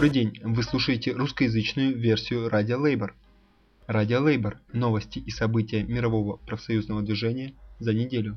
Добрый день, вы слушаете русскоязычную версию Радио Лейбор. Радио Лейбор. Новости и события мирового профсоюзного движения за неделю.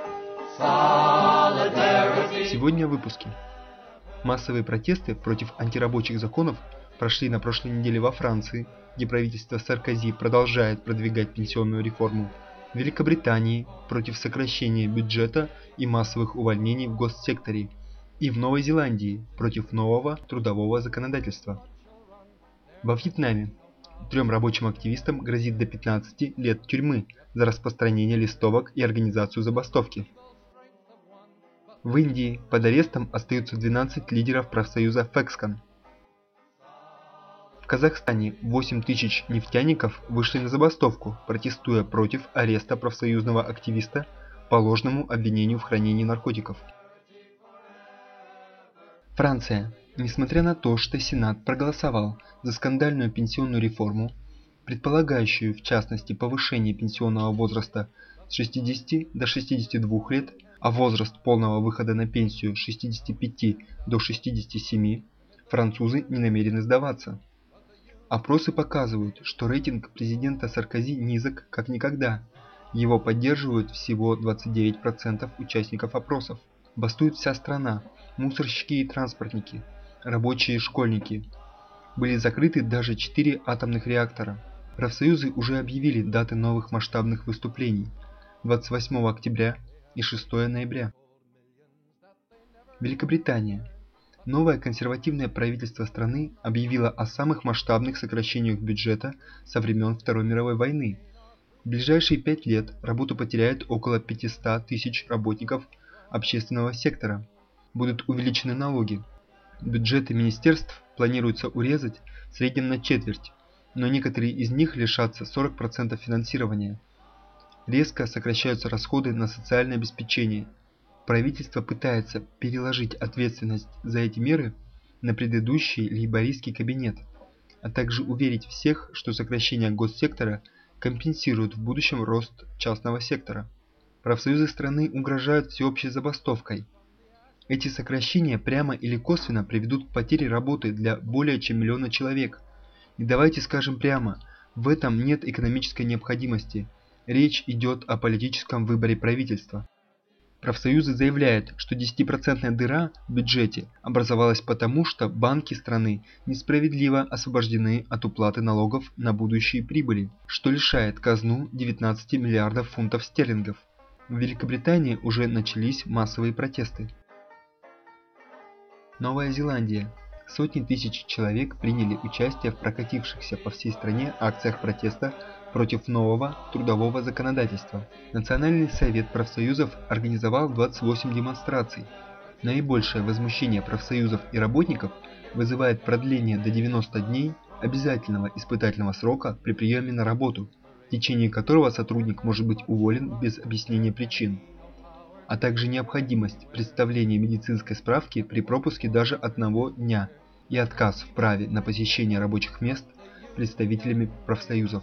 Сегодня в выпуске. Массовые протесты против антирабочих законов прошли на прошлой неделе во Франции, где правительство Саркози продолжает продвигать пенсионную реформу, в Великобритании против сокращения бюджета и массовых увольнений в госсекторе, и в Новой Зеландии против нового трудового законодательства. Во Вьетнаме 3 рабочим активистам грозит до 15 лет тюрьмы за распространение листовок и организацию забастовки. В Индии под арестом остаются 12 лидеров профсоюза Foxconn. В Казахстане 8 тысяч нефтяников вышли на забастовку, протестуя против ареста профсоюзного активиста по ложному обвинению в хранении наркотиков. Франция. Несмотря на то, что Сенат проголосовал за скандальную пенсионную реформу, предполагающую в частности повышение пенсионного возраста с 60 до 62 лет, а возраст полного выхода на пенсию с 65 до 67, французы не намерены сдаваться. Опросы показывают, что рейтинг президента Саркози низок как никогда. Его поддерживают всего 29% участников опросов. Бастует вся страна, мусорщики и транспортники, рабочие и школьники. Были закрыты даже 4 атомных реактора. Профсоюзы уже объявили даты новых масштабных выступлений – 28 октября и 6 ноября. Великобритания. Новое консервативное правительство страны объявило о самых масштабных сокращениях бюджета со времен Второй мировой войны. В ближайшие 5 лет работу потеряют около 500 тысяч работников общественного сектора. Будут увеличены налоги. Бюджеты министерств планируется урезать в среднем на четверть, но некоторые из них лишатся 40% финансирования. Резко сокращаются расходы на социальное обеспечение. Правительство пытается переложить ответственность за эти меры на предыдущий лейбористский кабинет, а также уверить всех, что сокращение госсектора компенсирует в будущем рост частного сектора. Профсоюзы страны угрожают всеобщей забастовкой. Эти сокращения прямо или косвенно приведут к потере работы для более чем миллиона человек. И давайте скажем прямо, в этом нет экономической необходимости. Речь идет о политическом выборе правительства. Профсоюзы заявляют, что 10% дыра в бюджете образовалась потому, что банки страны несправедливо освобождены от уплаты налогов на будущие прибыли, что лишает казну 19 миллиардов фунтов стерлингов. В Великобритании уже начались массовые протесты. Новая Зеландия. Сотни тысяч человек приняли участие в прокатившихся по всей стране акциях протеста против нового трудового законодательства. Национальный совет профсоюзов организовал 28 демонстраций. Наибольшее возмущение профсоюзов и работников вызывает продление до 90 дней обязательного испытательного срока при приеме на работу, в течение которого сотрудник может быть уволен без объяснения причин, а также необходимость представления медицинской справки при пропуске даже одного дня и отказ в праве на посещение рабочих мест представителями профсоюзов.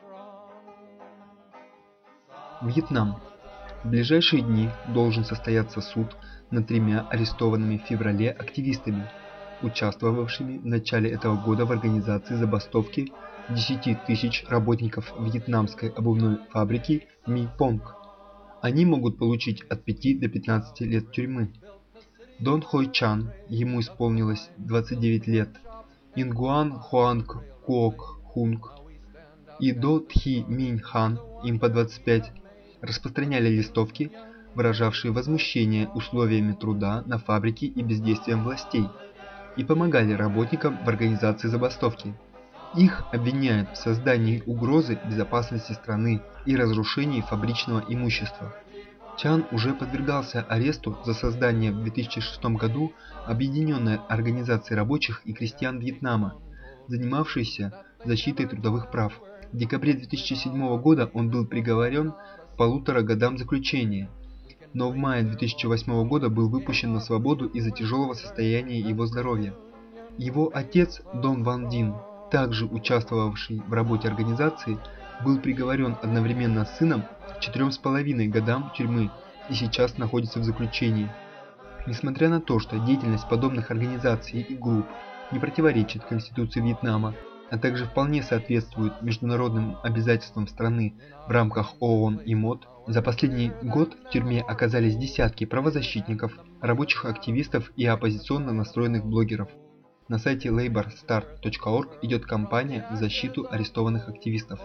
Вьетнам. В ближайшие дни должен состояться суд над 3 арестованными в феврале активистами, участвовавшими в начале этого года в организации забастовки 10 тысяч работников вьетнамской обувной фабрики Ми Понг. Они могут получить от 5 до 15 лет тюрьмы. Дон Хой Чан, ему исполнилось 29 лет, Ингуан Хуанг Куок Хунг и До Тхи Минь Хан, им по 25, распространяли листовки, выражавшие возмущение условиями труда на фабрике и бездействием властей, и помогали работникам в организации забастовки. Их обвиняют в создании угрозы безопасности страны и разрушении фабричного имущества. Чан уже подвергался аресту за создание в 2006 году Объединенной организации рабочих и крестьян Вьетнама, занимавшейся защитой трудовых прав. В декабре 2007 года он был приговорен к 1,5 годам заключения, но в мае 2008 года был выпущен на свободу из-за тяжелого состояния его здоровья. Его отец Дон Ван Дин, также участвовавший в работе организации, был приговорен одновременно с сыном к 4,5 годам тюрьмы и сейчас находится в заключении. Несмотря на то, что деятельность подобных организаций и групп не противоречит Конституции Вьетнама, а также вполне соответствует международным обязательствам страны в рамках ООН и МОД, за последний год в тюрьме оказались десятки правозащитников, рабочих активистов и оппозиционно настроенных блогеров. На сайте laborstart.org идет кампания в защиту арестованных активистов.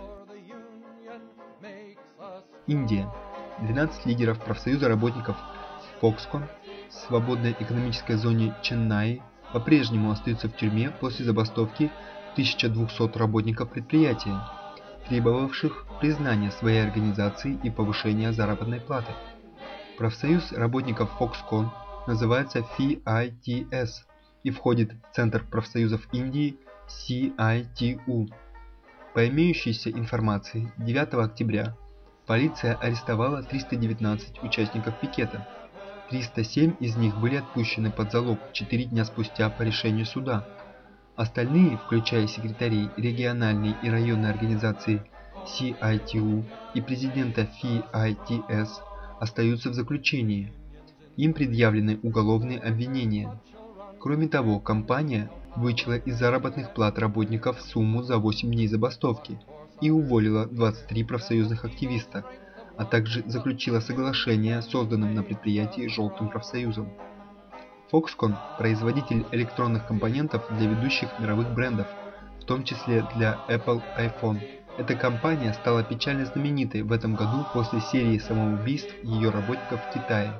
Индия. 12 лидеров профсоюза работников Foxconn в свободной экономической зоне Ченнаи по-прежнему остаются в тюрьме после забастовки 1200 работников предприятия, требовавших признания своей организации и повышения заработной платы. Профсоюз работников Foxconn называется FITS и входит в Центр профсоюзов Индии CITU. По имеющейся информации, 9 октября полиция арестовала 319 участников пикета. 307 из них были отпущены под залог 4 дня спустя по решению суда. Остальные, включая секретарей региональной и районной организации CITU и президента FITS, остаются в заключении. Им предъявлены уголовные обвинения. Кроме того, компания вычла из заработных плат работников сумму за 8 дней забастовки и уволила 23 профсоюзных активиста, а также заключила соглашение с созданным на предприятии «Желтым профсоюзом». Foxconn – производитель электронных компонентов для ведущих мировых брендов, в том числе для Apple iPhone. Эта компания стала печально знаменитой в этом году после серии самоубийств ее работников в Китае.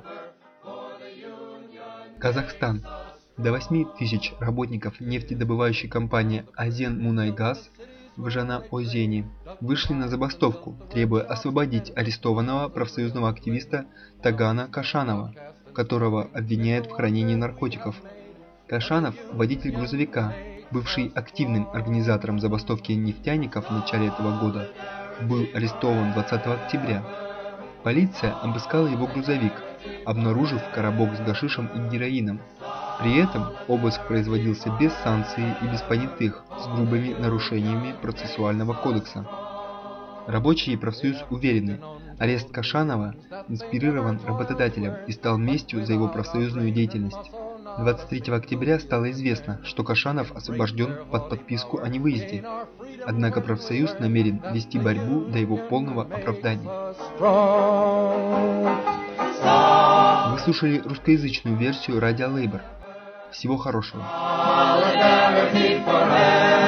Казахстан. До 8 тысяч работников нефтедобывающей компании Азенмунайгаз в Жанаозене вышли на забастовку, требуя освободить арестованного профсоюзного активиста Тагана Кашанова, которого обвиняют в хранении наркотиков. Кашанов – водитель грузовика, бывший активным организатором забастовки нефтяников в начале этого года, был арестован 20 октября. Полиция обыскала его грузовик, обнаружив коробок с гашишем и героином. При этом обыск производился без санкции и без понятых, с грубыми нарушениями процессуального кодекса. Рабочие и профсоюз уверены, арест Кашанова инспирирован работодателем и стал местью за его профсоюзную деятельность. 23 октября стало известно, что Кашанов освобожден под подписку о невыезде. Однако профсоюз намерен вести борьбу до его полного оправдания. Вы слушали русскоязычную версию радио Labor. Всего хорошего.